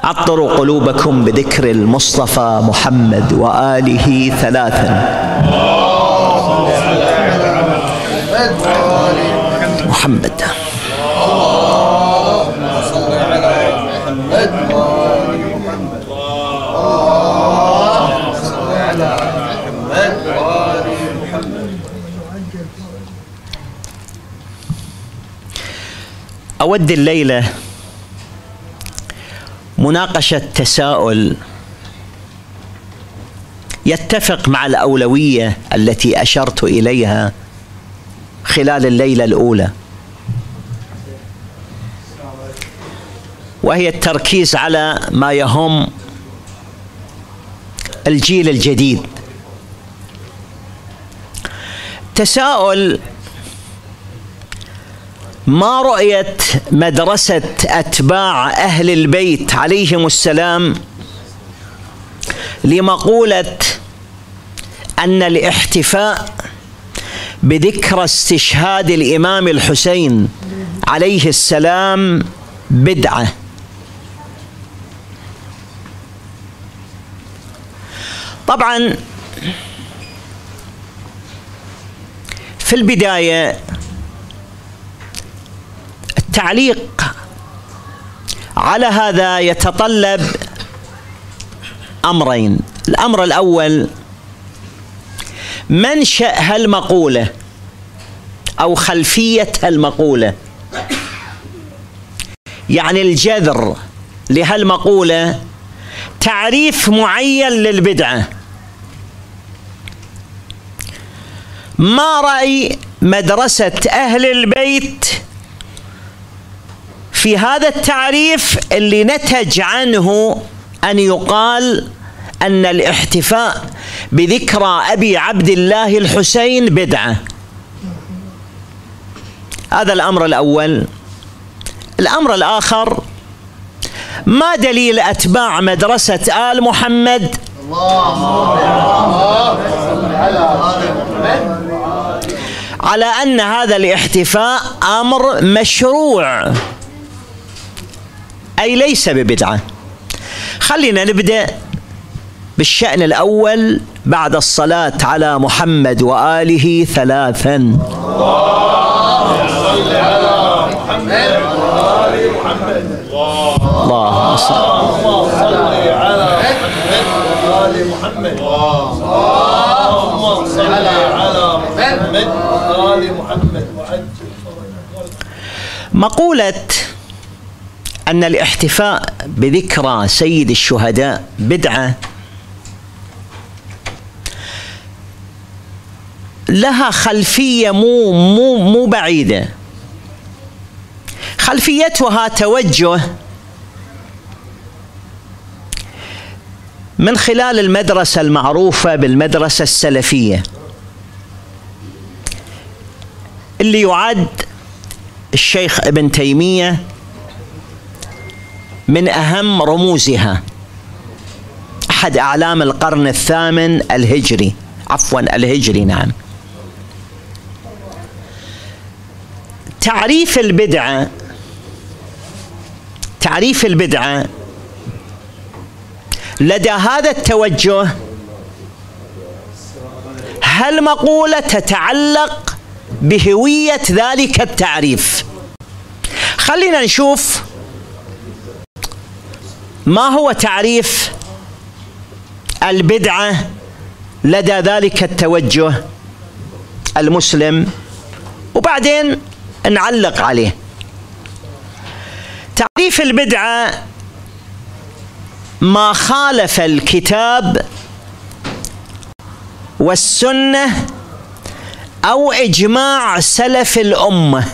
عطروا قلوبكم بذكر المصطفى محمد وآله ثلاثا. محمد. أود الليلة مناقشة تساؤل يتفق مع الأولوية التي أشرت إليها خلال الليلة الأولى، وهي التركيز على ما يهم الجيل الجديد. تساؤل: ما رؤية مدرسة أتباع أهل البيت عليهم السلام لمقولة أن الاحتفاء بذكرى استشهاد الإمام الحسين عليه السلام بدعة؟ طبعا في البداية التعليق على هذا يتطلب أمرين. الأمر الأول منشأ هالمقولة أو خلفية هالمقولة، يعني الجذر لهالمقولة تعريف معين للبدعة. ما رأي مدرسة أهل البيت في هذا التعريف اللي نتج عنه أن يقال أن الاحتفاء بذكرى أبي عبد الله الحسين بدعة؟ هذا الأمر الأول. الأمر الآخر: ما دليل أتباع مدرسة آل محمد على أن هذا الاحتفاء أمر مشروع أي ليس ببدعة؟ خلينا نبدأ بالشأن الأول بعد الصلاة على محمد وآله ثلاثا. اللهم صل على محمد اللهم صل على محمد وآل محمد. مقولة أن الاحتفاء بذكرى سيد الشهداء بدعة لها خلفية مو بعيدة. خلفيتها توجه من خلال المدرسة المعروفة بالمدرسة السلفية، اللي يعد الشيخ ابن تيمية من أهم رموزها، أحد أعلام القرن الثامن الهجري، الهجري. نعم. تعريف البدعة لدى هذا التوجه هل مقولة تتعلق بهوية ذلك التعريف. خلينا نشوف ما هو تعريف البدعة لدى ذلك التوجه المسلم، وبعدين نعلق عليه. تعريف البدعة: ما خالف الكتاب والسنة أو إجماع سلف الأمة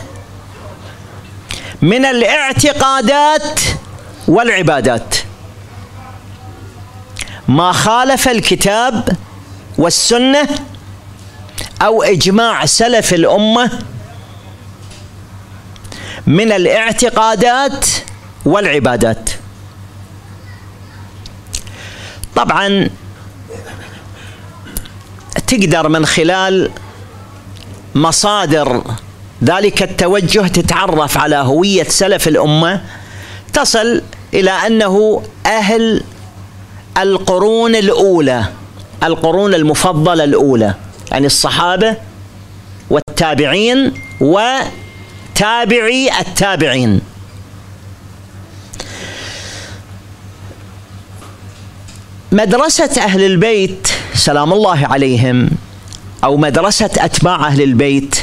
من الاعتقادات والعبادات. ما خالف الكتاب والسنة أو إجماع سلف الأمة من الاعتقادات والعبادات. طبعا تقدر من خلال مصادر ذلك التوجه تتعرف على هوية سلف الأمة، تصل إلى أنه أهل القرون الأولى، القرون المفضلة الأولى، يعني الصحابة والتابعين وتابعي التابعين. مدرسة أهل البيت سلام الله عليهم أو مدرسة أتباع أهل البيت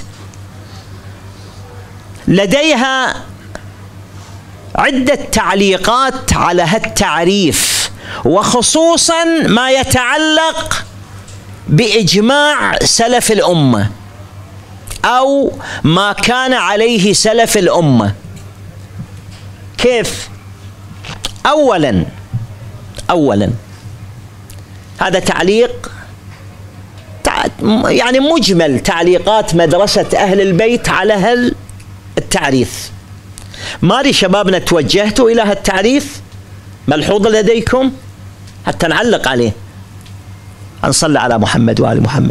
لديها عدة تعليقات على هالتعريف، وخصوصا ما يتعلق بإجماع سلف الأمة أو ما كان عليه سلف الأمة. كيف؟ أولا هذا تعليق يعني مجمل تعليقات مدرسة أهل البيت على التعريف. مالي شبابنا توجهتوا إلى هالتعريف؟ ملحوظة لديكم حتى نعلق عليه. نصلي على محمد وآل محمد.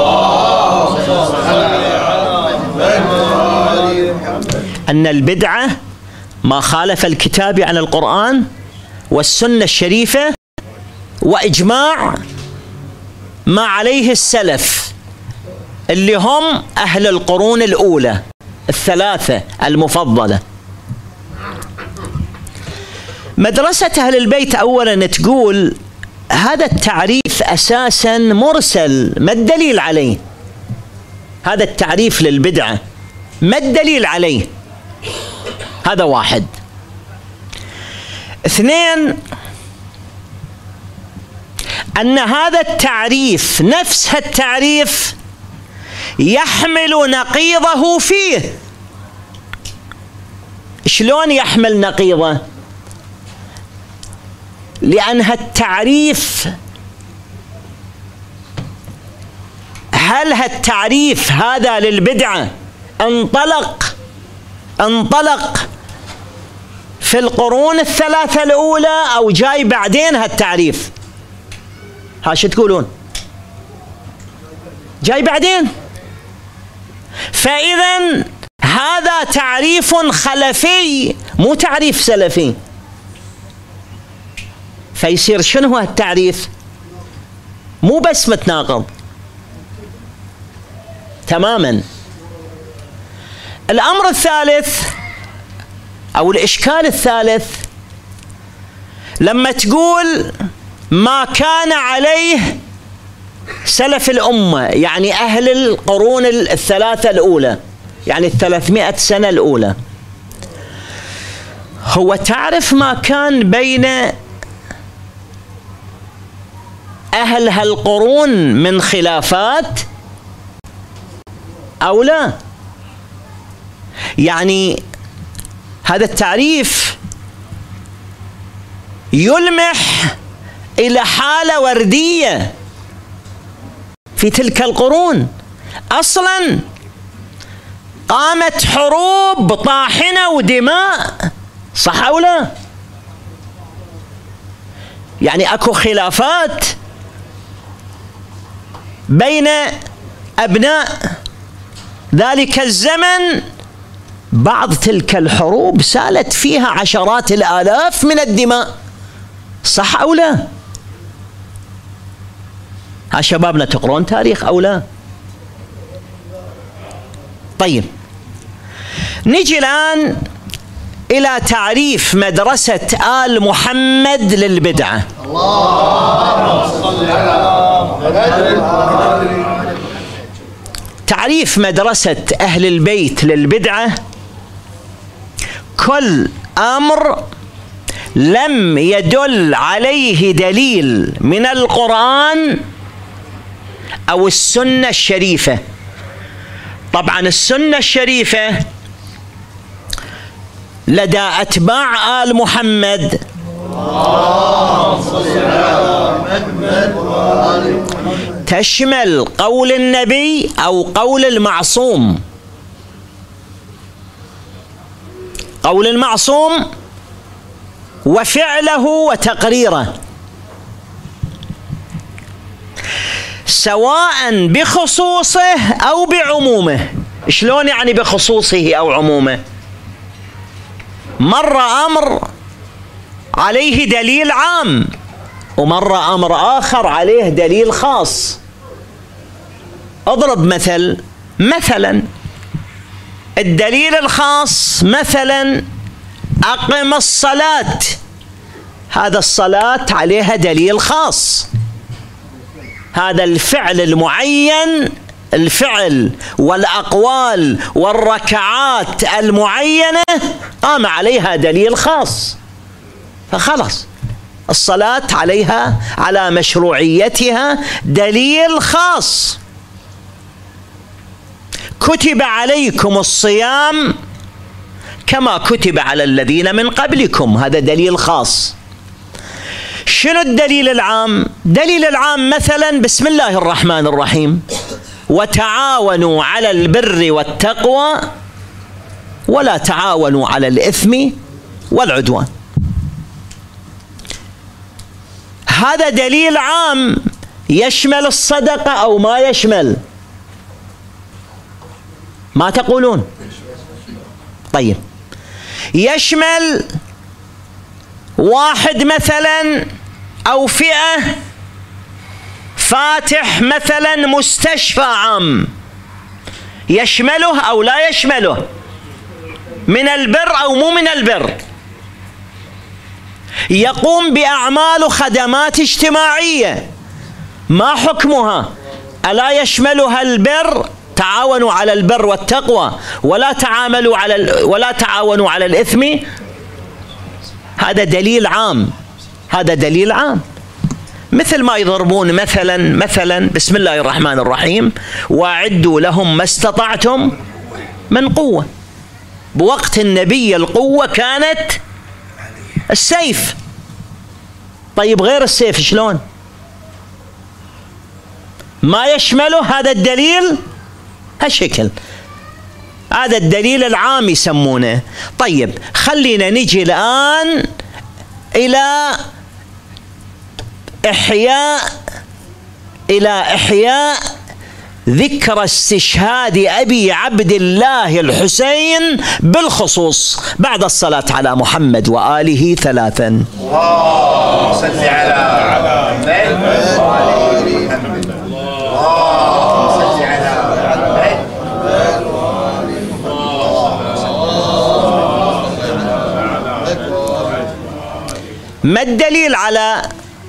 أن البدعة ما خالف الكتاب عن القرآن والسنة الشريفة وإجماع ما عليه السلف اللي هم أهل القرون الأولى الثلاثة المفضلة. مدرسة أهل البيت أولا تقول هذا التعريف أساسا مرسل، ما الدليل عليه؟ هذا التعريف للبدعة ما الدليل عليه؟ هذا واحد. اثنين، أن هذا التعريف نفس التعريف يحمل نقيضه فيه. شلون يحمل نقيضه؟ لأن هالتعريف، هل هالتعريف هذا للبدعة انطلق في القرون الثلاثة الأولى أو جاي بعدين هالتعريف؟ ها شو تقولون؟ جاي بعدين. فإذا هذا تعريف خلفي مو تعريف سلفي. فيصير شنو هو التعريف؟ مو بس متناقض تماما. الأمر الثالث أو الإشكال الثالث، لما تقول ما كان عليه سلف الأمة، يعني أهل القرون الثلاثة الأولى، يعني 300 سنة الأولى، هو تعرف ما كان بين أهل هالقرون من خلافات أو لا؟ يعني هذا التعريف يلمح إلى حالة وردية في تلك القرون. أصلا قامت حروب طاحنة ودماء، صح أو لا؟ يعني أكو خلافات بين أبناء ذلك الزمن، بعض تلك الحروب سالت فيها عشرات الآلاف من الدماء، صح أو لا؟ ها شبابنا تقرون تاريخ أو لا؟ طيب نجي الآن إلى تعريف مدرسة آل محمد للبدعة. تعريف مدرسة أهل البيت للبدعة: كل أمر لم يدل عليه دليل من القرآن أو السنة الشريفة. طبعا السنة الشريفة لدى أتباع آل محمد تشمل قول النبي أو قول المعصوم. قول المعصوم وفعله وتقريره، سواء بخصوصه أو بعمومه. شلون يعني بخصوصه أو عمومه؟ مر أمر عليه دليل عام، ومرة أمر آخر عليه دليل خاص. أضرب مثلا الدليل الخاص، مثلا أقم الصلاة، هذا الصلاة عليها دليل خاص، هذا الفعل المعين، الفعل والأقوال والركعات المعينة قام عليها دليل خاص، فخلص الصلاة عليها على مشروعيتها دليل خاص. كتب عليكم الصيام كما كتب على الذين من قبلكم، هذا دليل خاص. شنو الدليل العام؟ دليل العام مثلا بسم الله الرحمن الرحيم، وتعاونوا على البر والتقوى ولا تعاونوا على الإثم والعدوان، هذا دليل عام يشمل الصدقة أو ما يشمل؟ ما تقولون؟ طيب، يشمل واحد مثلا أو فئة فاتح مثلا مستشفى عام، يشمله أو لا يشمله؟ من البر أو مو من البر؟ يقوم بأعمال خدمات اجتماعية، ما حكمها؟ ألا يشملها البر؟ تعاونوا على البر والتقوى ولا تعاونوا على الإثم. هذا دليل عام، هذا دليل عام. مثل ما يضربون مثلا بسم الله الرحمن الرحيم، وأعدوا لهم ما استطعتم من قوة. بوقت النبي القوة كانت السيف. طيب غير السيف شلون؟ ما يشمله هذا الدليل هالشكل، هذا الدليل العام يسمونه. طيب خلينا نجي الآن إلى إحياء ذكرى استشهاد أبي عبد الله الحسين بالخصوص بعد الصلاة على محمد وآله 3. اللهم صل على محمد وآل محمد. اللهم صل على محمد. ما الدليل على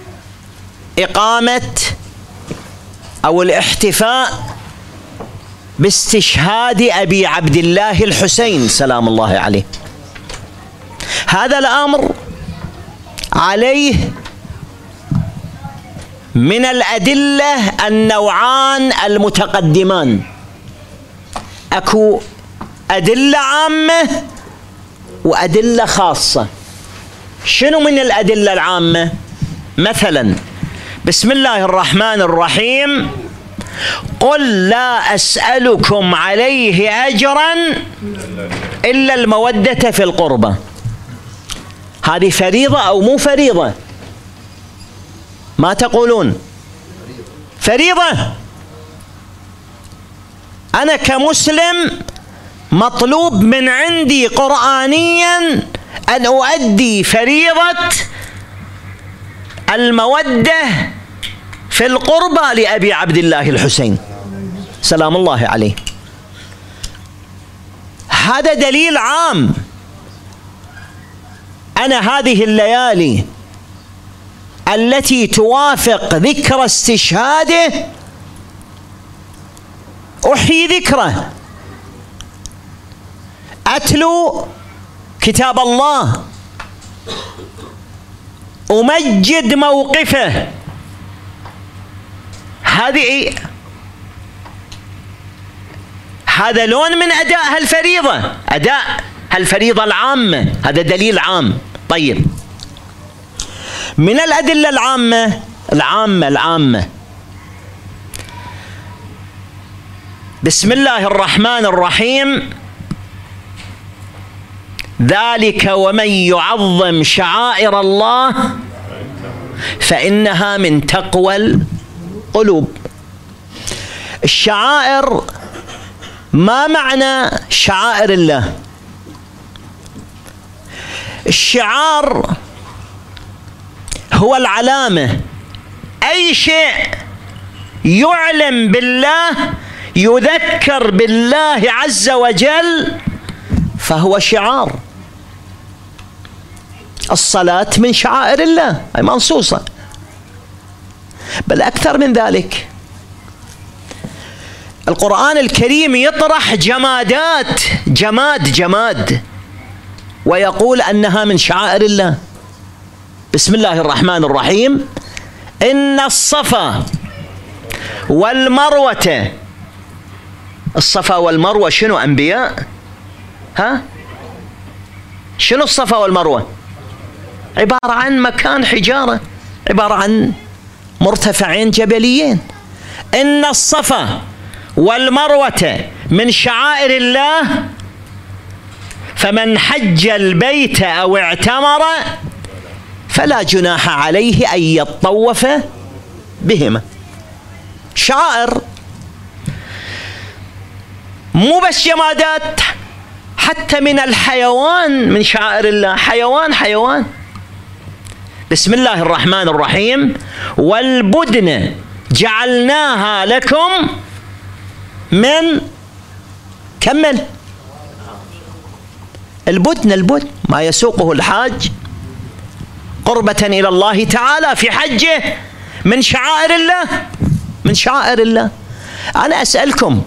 إقامة أو الاحتفاء باستشهاد أبي عبد الله الحسين سلام الله عليه؟ هذا الأمر عليه من الأدلة النوعان المتقدمان. أكو أدلة عامة وأدلة خاصة. شنو من الأدلة العامة؟ مثلا بسم الله الرحمن الرحيم، قل لا أسألكم عليه أجرا إلا المودة في القربى. هذه فريضة أو مو فريضة؟ ما تقولون؟ فريضة. أنا كمسلم مطلوب من عندي قرآنيا أن أؤدي فريضة المودة في القربى لأبي عبد الله الحسين سلام الله عليه. هذا دليل عام. أنا هذه الليالي التي توافق ذكرى استشهاده أحيي ذكره، أتلو كتاب الله، أمجد موقفه. هذا لون من أداء هالفريضة، أداء هالفريضة العامة، هذا دليل عام. طيب من الأدلة العامة بسم الله الرحمن الرحيم، ذلك ومن يعظم شعائر الله فإنها من تقوى القلوب. الشعائر، ما معنى شعائر الله؟ الشعار هو العلامة. أي شيء يعلم بالله يذكر بالله عز وجل فهو شعار. الصلاة من شعائر الله، هي منصوصة. بل أكثر من ذلك، القرآن الكريم يطرح جمادات، جماد ويقول أنها من شعائر الله. بسم الله الرحمن الرحيم: إن الصفا والمروة. الصفا والمروة شنو؟ أنبياء؟ ها؟ شنو الصفا والمروة؟ عبارة عن مكان حجارة، عبارة عن مرتفعين جبليين. إن الصفا والمروة من شعائر الله فمن حج البيت أو اعتمر فلا جناح عليه أن يطوف بهما. شعائر، مو بس جمادات، حتى من الحيوان من شعائر الله. حيوان. بسم الله الرحمن الرحيم: والبدن جعلناها لكم من، كمل، البدن ما يسوقه الحاج قربة إلى الله تعالى في حجه، من شعائر الله، من شعائر الله. أنا أسألكم،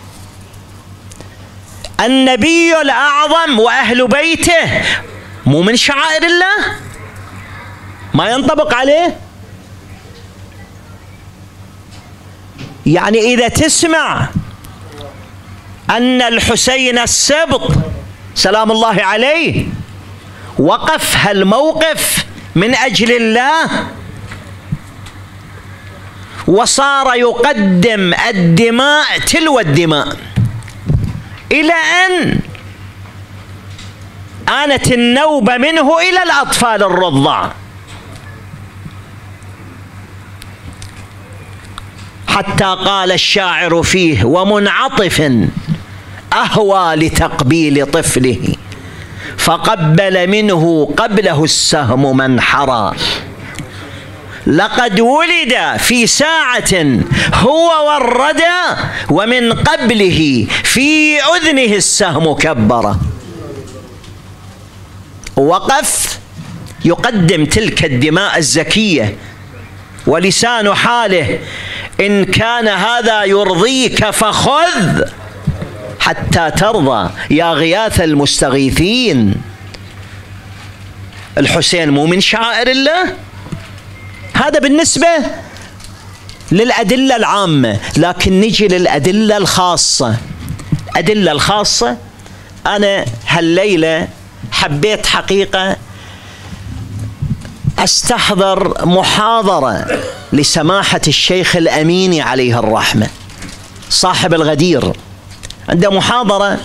النبي الأعظم وأهل بيته مو من شعائر الله؟ ما ينطبق عليه؟ يعني إذا تسمع أن الحسين السبط سلام الله عليه وقف هالموقف من أجل الله وصار يقدم الدماء تلو الدماء إلى أن آنت النوبة منه إلى الأطفال الرضع، حتى قال الشاعر فيه: ومنعطف أهوى لتقبيل طفله فقبل منه قبله السهم منحرا، لقد ولد في ساعة هو والردى ومن قبله في أذنه السهم كبرا. وقف يقدم تلك الدماء الزكية، ولسان حاله: إن كان هذا يرضيك فخذ حتى ترضى يا غياث المستغيثين. الحسين مو من شعائر الله؟ هذا بالنسبة للأدلة العامة، لكن نجي للأدلة الخاصة. الأدلة الخاصة، أنا هالليلة حبيت حقيقة أستحضر محاضرة لسماحة الشيخ الأميني عليه الرحمة صاحب الغدير، عنده محاضرة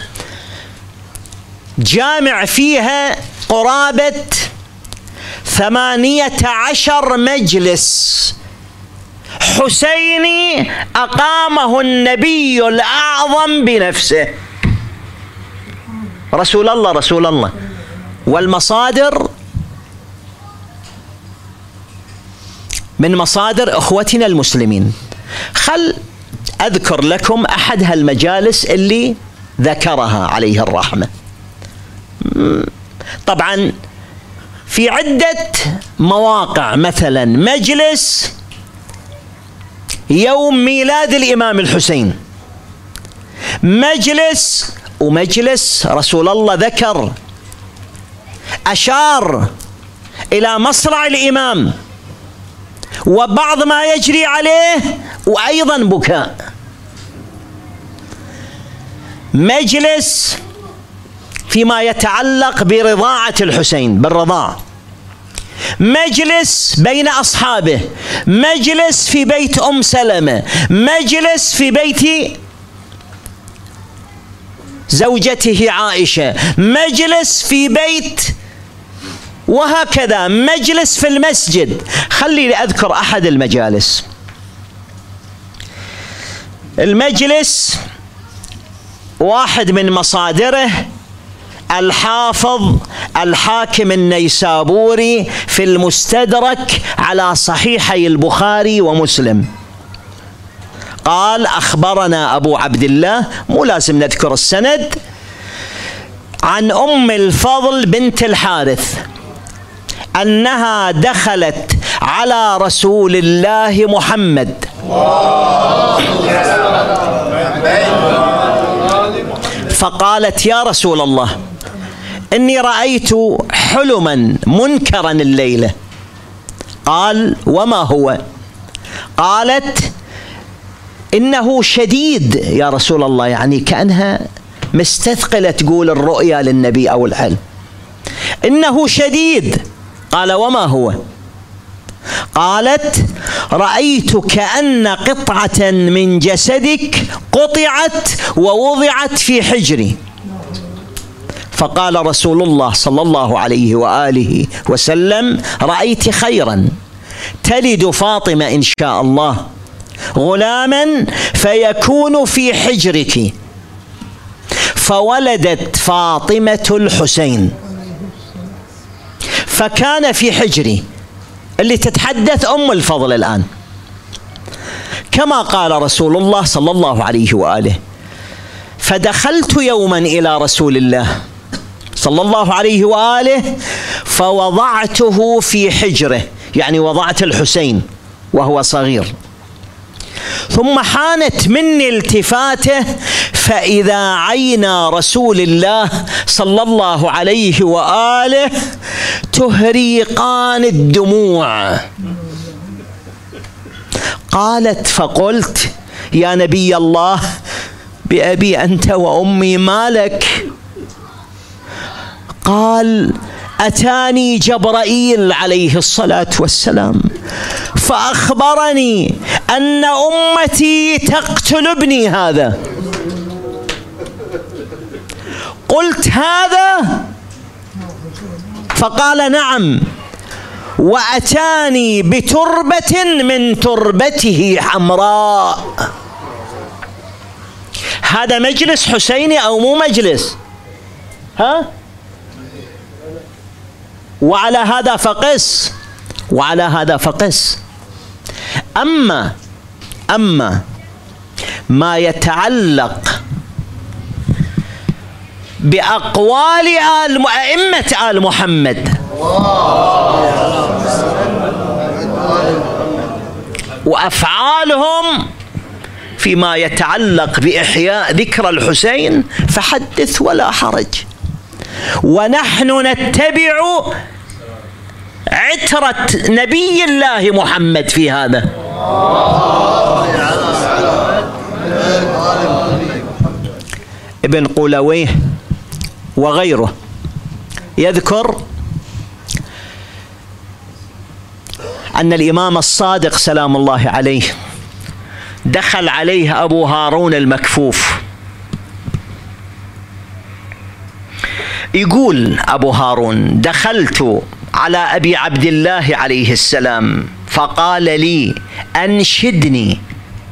جامع فيها قرابة 18 مجلس حسيني أقامه النبي الأعظم بنفسه. رسول الله. والمصادر من مصادر أخوتنا المسلمين. خل أذكر لكم أحد هالمجالس اللي ذكرها عليه الرحمة. طبعا في عدة مواقع، مثلا مجلس يوم ميلاد الإمام الحسين، ومجلس رسول الله ذكر أشار إلى مصرع الإمام وبعض ما يجري عليه وأيضا بكاء. مجلس فيما يتعلق برضاعة الحسين، بالرضاع، مجلس بين أصحابه، مجلس في بيت أم سلمة، مجلس في بيت زوجته عائشة، مجلس في بيت، وهكذا مجلس في المسجد. خليني أذكر أحد المجالس. المجلس واحد من مصادره الحافظ الحاكم النيسابوري في المستدرك على صحيحي البخاري ومسلم. قال: أخبرنا أبو عبد الله، مو لازم نذكر السند، عن أم الفضل بنت الحارث أنها دخلت على رسول الله محمد فقالت: يا رسول الله، إني رأيت حلما منكرا الليلة. قال: وما هو؟ قالت: إنه شديد يا رسول الله، يعني كأنها مستثقلة تقول الرؤيا للنبي أو الحلم. إنه شديد. قال: وما هو؟ قالت: رأيت كأن قطعة من جسدك قطعت ووضعت في حجري. فقال رسول الله صلى الله عليه وآله وسلم: رأيت خيرا، تلد فاطمة إن شاء الله غلاما فيكون في حجرك. فولدت فاطمة الحسين فكان في حجري، اللي تتحدث أم الفضل الآن، كما قال رسول الله صلى الله عليه وآله. فدخلت يوما إلى رسول الله صلى الله عليه وآله فوضعته في حجره، يعني وضعت الحسين وهو صغير. ثم حانت مني التفاته فإذا عينا رسول الله صلى الله عليه وآله تهريقان الدموع. قالت: فقلت: يا نبي الله، بأبي أنت وأمي، ما لك؟ قال: أتاني جبرائيل عليه الصلاة والسلام فأخبرني أن أمتي تقتل ابني هذا. قلت: هذا؟ فقال: نعم، وأتاني بتربة من تربته حمراء. هذا مجلس حسيني أو مو مجلس؟ ها؟ وعلى هذا فقس، وعلى هذا فقس. أما ما يتعلق بأقوال أئمة آل محمد وأفعالهم فيما يتعلق بإحياء ذكرى الحسين فحدث ولا حرج، ونحن نتبع عترة نبي الله محمد في هذا. ابن قولويه وغيره يذكر أن الإمام الصادق سلام الله عليه دخل عليه أبو هارون المكفوف. يقول أبو هارون: دخلت على أبي عبد الله عليه السلام فقال لي: أنشدني،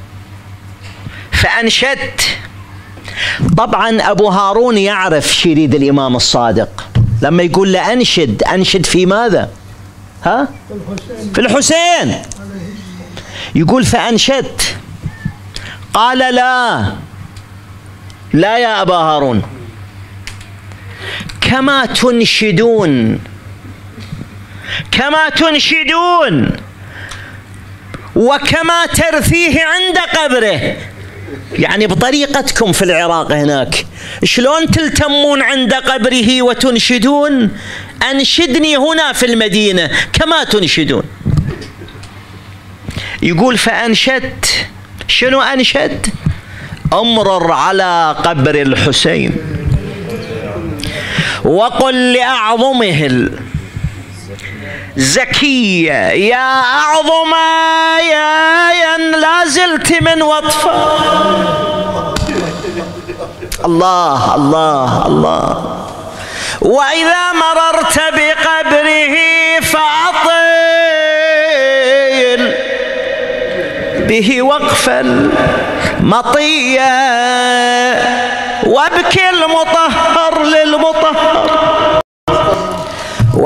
فأنشدت. طبعا أبو هارون يعرف شو يريد الإمام الصادق لما يقول له أنشد. أنشد في ماذا؟ ها؟ في الحسين. يقول: فأنشدت. قال: لا يا أبا هارون، كما تنشدون وكما ترثيه عند قبره، يعني بطريقتكم في العراق هناك شلون تلتمون عند قبره وتنشدون، أنشدني هنا في المدينة كما تنشدون. يقول: فأنشدت. شنو أنشد؟ أمرر على قبر الحسين وقل لأعظمه الزكية: يا أعظم يا لا زلت من وطفة. الله الله الله. وإذا مررت بقبره فأطل به وقفا مطيا وابكي المطهر للمطهر.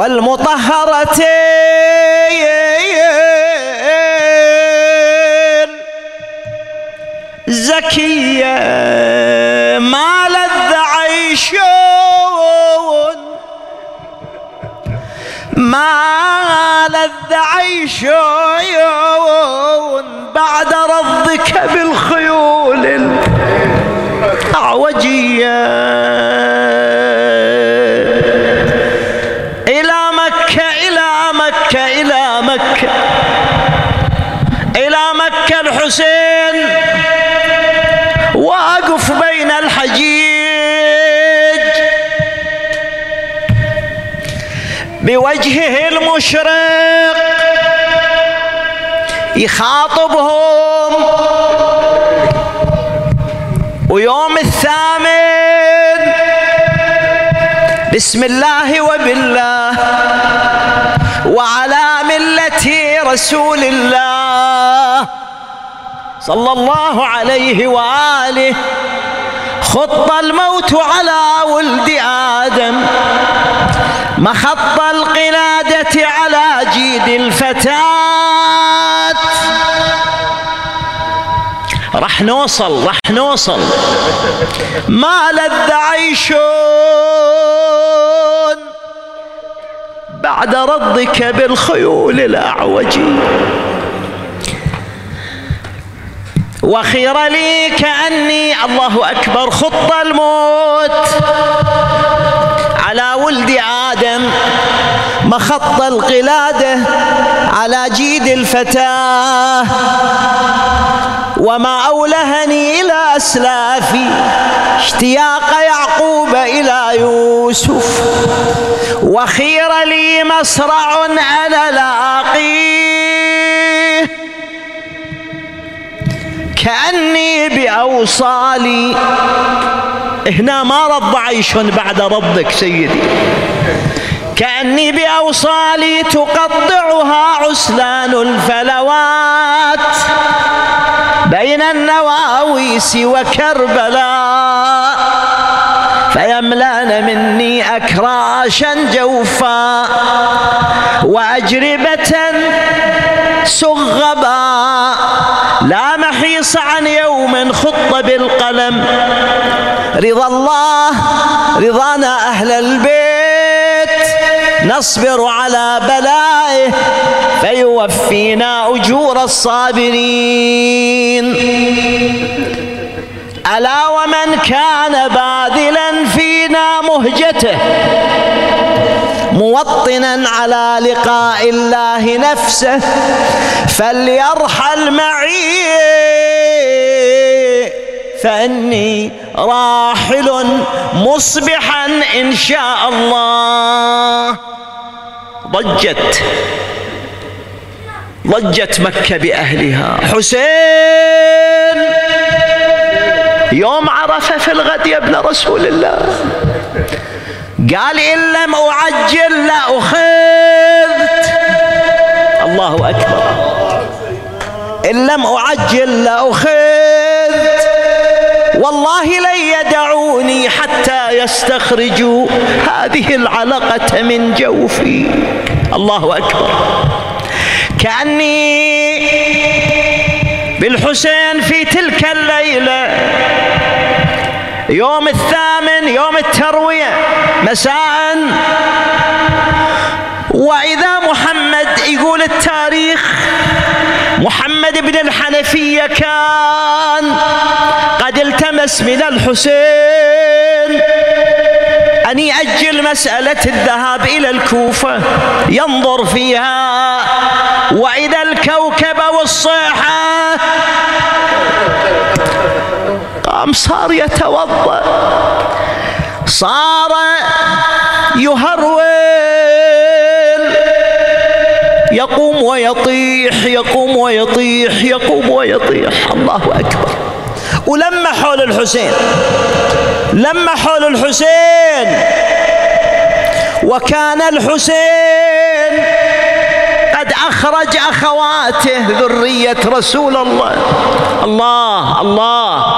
والمطهرتين زكية ما لذ عيش ما لذ عيش بعد رضك بالخيول الأعوجية إلى مكة إلى مكة إلى مكة إلى مكة الحسين واقف بين الحجيج بوجهه المشرق يخاطبهم. ويوم الثامن بسم الله وبالله وعلى ملة رسول الله صلى الله عليه وآله خط الموت على ولد آدم مخط القلادة على جيد الفتاة. رح نوصل ما لذ عيش بعد رضك بالخيول الأعوجي. وخير لي كأني الله أكبر خط الموت على ولد آدم مخط القلادة على جيد الفتاة. وما أولهني إلى أسلافي اشتياق يعقوب إلى يوسف. وخير لي مصرع أنا لاقيه كأني بأوصالي. هنا ما رض عيش بعد رضك سيدي. كأني بأوصالي تقطعها عسلان الفلوات بين النواويس وكربلاء فيملان مني أكراشا جوفا وأجربة سغبا لا محيص عن يوم خط بالقلم. رضا الله رضانا أهل البيت نصبر على بلائه فيوفينا أجور الصابرين. ألا ومن كان باذلا فينا مهجته موطنا على لقاء الله نفسه فليرحل معي فإني راحل مصبحا إن شاء الله. ضجت مكة بأهلها. حسين يوم عرفة في الغد يا ابن رسول الله قال إن لم أعجل لأخذت. الله أكبر. إن لم أعجل لأخذت والله لن يدعوني حتى يستخرجوا هذه العلقة من جوفي. الله أكبر. كأني بالحسين في تلك الليلة يوم الثامن يوم التروية مساء وإذا محمد يقول التاريخ محمد بن الحنفية كان قد التمس من الحسين أن يأجل مسألة الذهاب إلى الكوفة ينظر فيها. وإذا الكوكب والصيحة قام صار يتوضأ صار يهرول يقوم ويطيح يقوم ويطيح يقوم ويطيح. الله أكبر. ولما حول الحسين وكان الحسين قد أخرج أخواته ذرية رسول الله. الله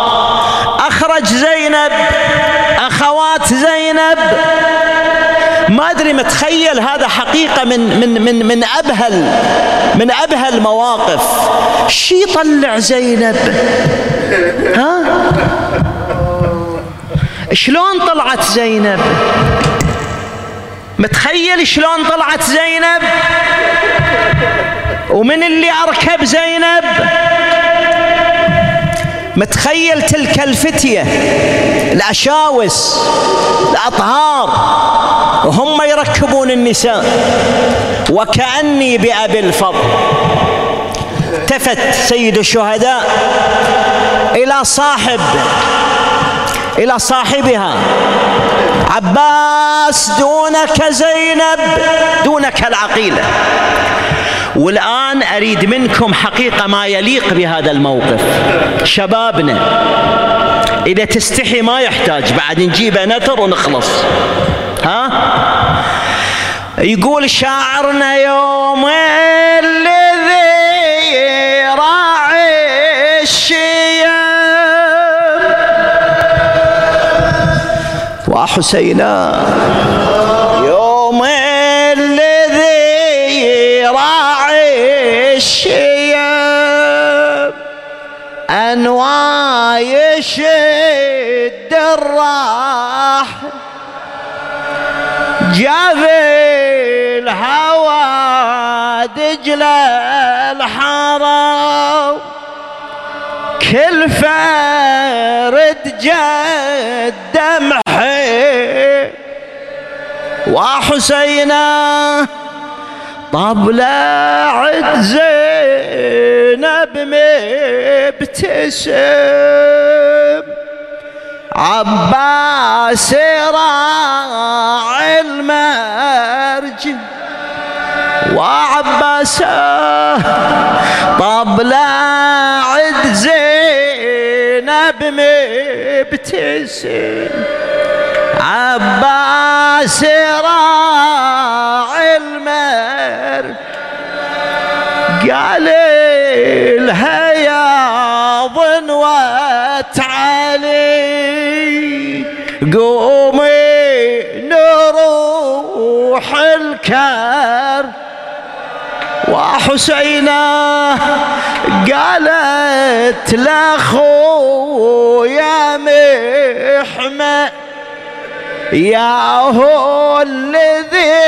أخرج زينب أخوات زينب ما أدري متخيل هذا حقيقة من أبهى المواقف. شي طلع زينب؟ ها؟ شلون طلعت زينب؟ متخيل شلون طلعت زينب؟ ومن اللي أركب زينب؟ متخيل تلك الفتية الأشاوس الأطهار وهم يركبون النساء. وكأني بأبي الفضل التفت سيد الشهداء إلى صاحبها: عباس دونك زينب، دونك العقيلة. والآن أريد منكم حقيقة ما يليق بهذا الموقف. شبابنا إذا تستحي ما يحتاج بعد نجيبه نثر ونخلص. ها؟ يقول شاعرنا: يوم الذي راعي الشيم وحسينا، يوم الذي راعي الشيم أنواع يشد الراح، جاب الهوى دجل الحرام، كل فرد جد دمحي وحسينا، طبلعت زينب مبتسم، عباس راعي المرج وعباسه، طبلعت زينب مبتسم، عباس راعي المرج، قال لها يا ضنوة علي قومي نروح الكار، وحسينا قالت لاخويا محمد يا هو الذي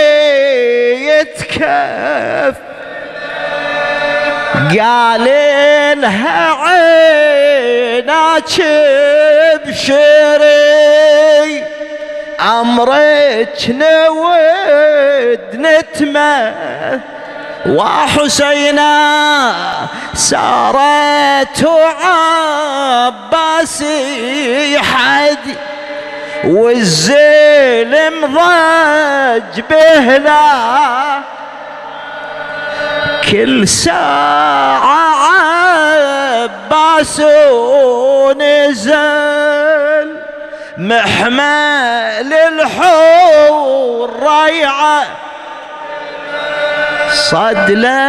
يتكف، قال لها عيناك بشري أمرك نود نتمه، وحسينا سارت عباسي حدي والزلم ضج بهلا، كل ساعة عباس نزل محمل الحور ريعه، صد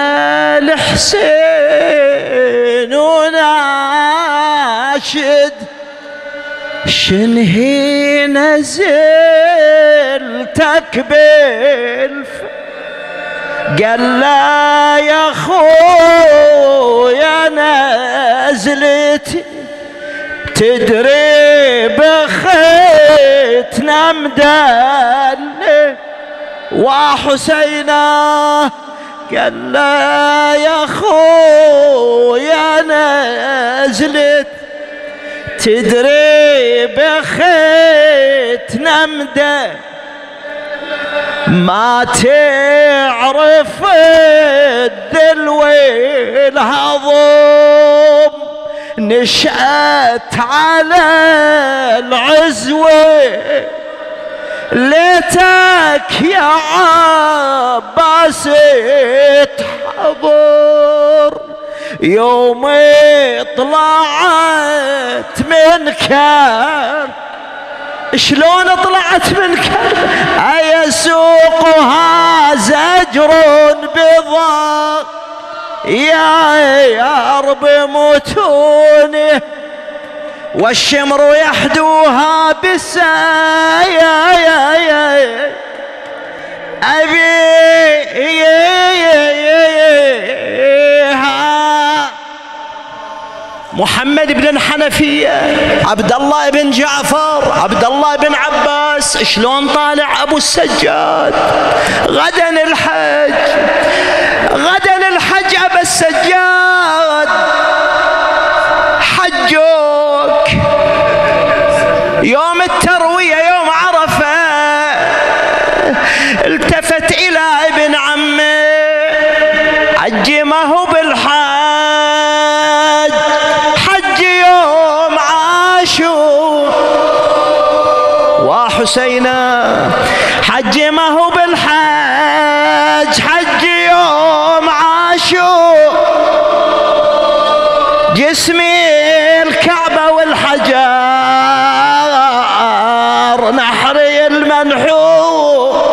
للحسين وناشد شنهي نزلتك بالف، قال لا يا خويا نزلتي تدري بخيتنا مدلل، وحسينا قال لا يا خويا نزلت تدري بخيتنا مدلل، ما تعرف الذل والهضم، نشأت على العزوة، ليتك يا عباس تحضر يوم طلعت من كرب. شلون طلعت من كرب؟ أيسوقها زجر بضاء يا رب متونه، والشمر يحدوها بالسايا، محمد بن الحنفية، عبد الله بن جعفر، عبد الله بن عباس، شلون طالع أبو السجاد؟ غدا الحج، غدا الحج أبا السجاد، حجوك يوم التروية يوم عرفة. التفت إلى ابن عمه، حجي ما هو بالحج، حج يوم عاشور. وحسينا حجي ما هو بالحج، حج يوم عاشور. جسمي الكعبة والحجر، نحري المنحور.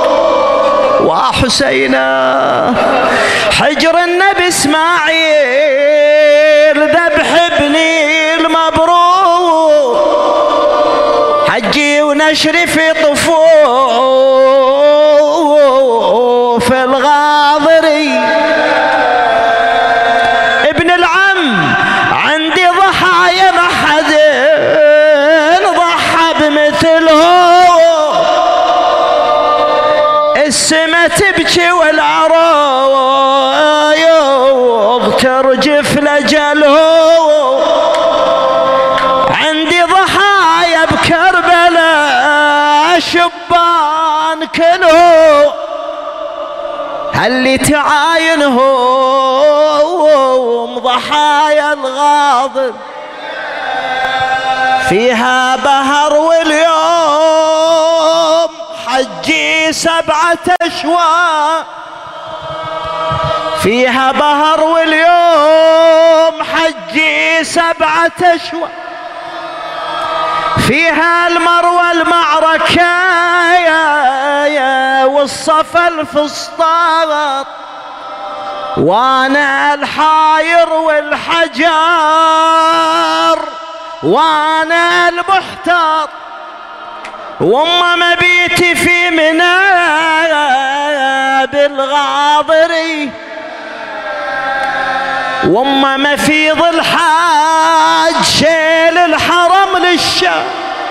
وحسينا حجر النبي اسماعيل، ذبح ابني المبرور. حجي ونشري في طفوف الغاضري. ابن العم عندي ضحايا ما حد ضحى بمثله. السما تبكي والعرايب ترجف لجله. عندي ضحايا بكربلاء شبان كلهم، هاللي تعاينهم ضحايا الغاضب. فيها بهر واليوم حجي 7 أشواط. فيها بهر واليوم حجي 7 أشواط. فيها المروى المعركة والصفا الفسطاط. وانا الحاير والحجار، وانا المحتاط. وما مبيتي في منى بالغاضري، وما مفيض الحاج شيل الحرم للشام.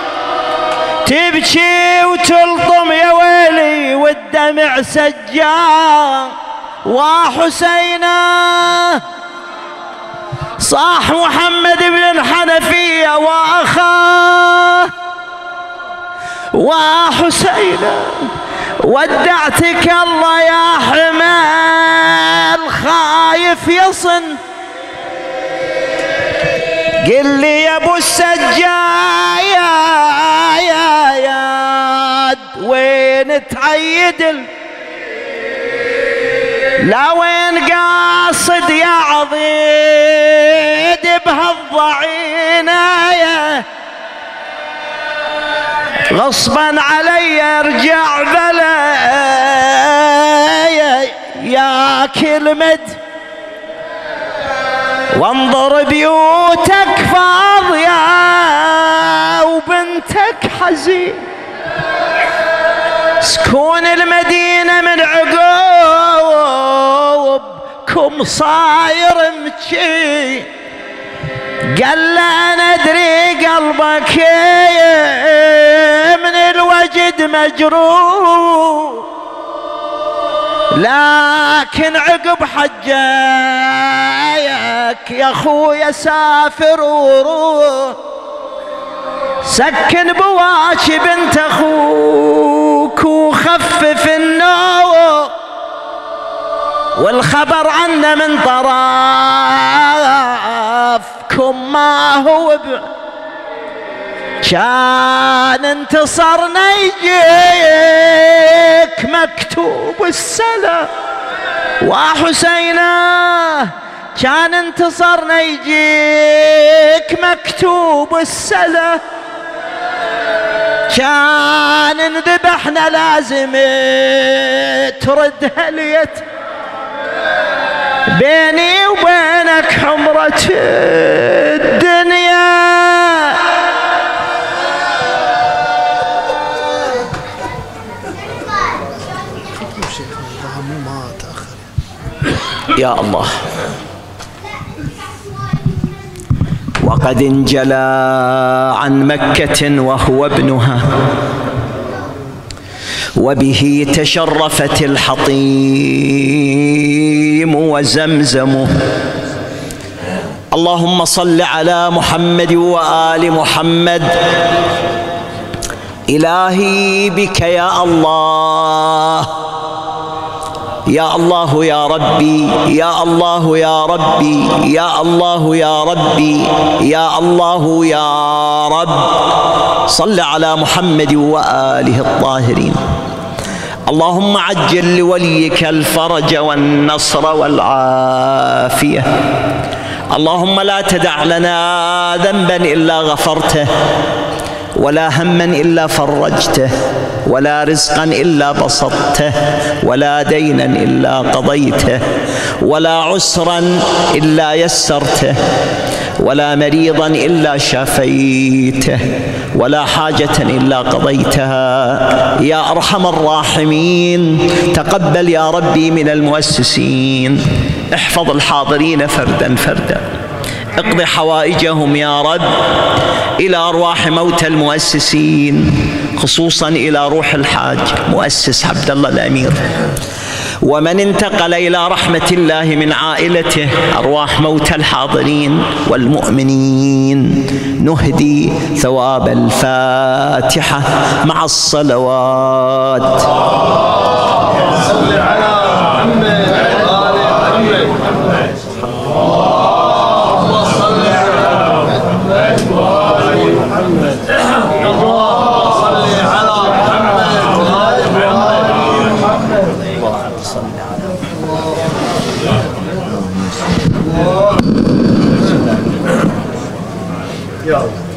تبكي وتلطم يا ويلي والدمع سجان. وحسينا صاح محمد بن الحنفية وأخاه. وحسينا ودعتك الله يا حمال، خايف يصن. قل لي يا ابو السجاد وين تعيد؟ لا وين قاصد يا عضيد بهالضعينة؟ غصبا علي ارجع بلا ياكل مد. وانظر بيوتك فاضية وبنتك حزين. سكون المدينة من عقوبكم صاير مجي. قال له انا ادري قلبك من الوجد مجروح، لكن عقب حجاك يا اخويا سافر وروح. سكن بواشي بنت اخوك وخفف النوم، والخبر عنا من طرفكم ما هو كان انتصرنا يجيك مكتوب السلام. وحسينا كان انتصرنا يجيك مكتوب السلام. كان انذبحنا لازم ترد هليت. بيني وبينك حمرة الدنيا. يا الله. وقد انجلى عن مكة وهو ابنها، وبه تشرفت الحطيم وزمزم. اللهم صل على محمد وآل محمد. إلهي بك يا الله، يا الله يا ربي، يا الله يا ربي، يا الله يا ربي، يا الله يا رب. صل على محمد وآله الطاهرين. اللهم عجل لوليك الفرج والنصر والعافية. اللهم لا تدع لنا ذنبا إلا غفرته، ولا هما إلا فرجته، ولا رزقا إلا بسطته، ولا دينا إلا قضيته، ولا عسرا إلا يسرته، ولا مريضا إلا شفيته، ولا حاجة إلا قضيتها يا أرحم الراحمين. تقبل يا ربي من المؤسسين، احفظ الحاضرين فردا فردا، اقض حوائجهم يا رب، إلى أرواح موتى المؤسسين، خصوصا إلى روح الحاج مؤسس عبد الله الأمير، ومن انتقل إلى رحمة الله من عائلته، أرواح موتى الحاضرين والمؤمنين. نهدي ثواب الفاتحة مع الصلوات. صل على محمد وآل محمد. اللهم صل على محمد وآل محمد. اللهم صل على محمد وآل محمد. اللهم صل على يا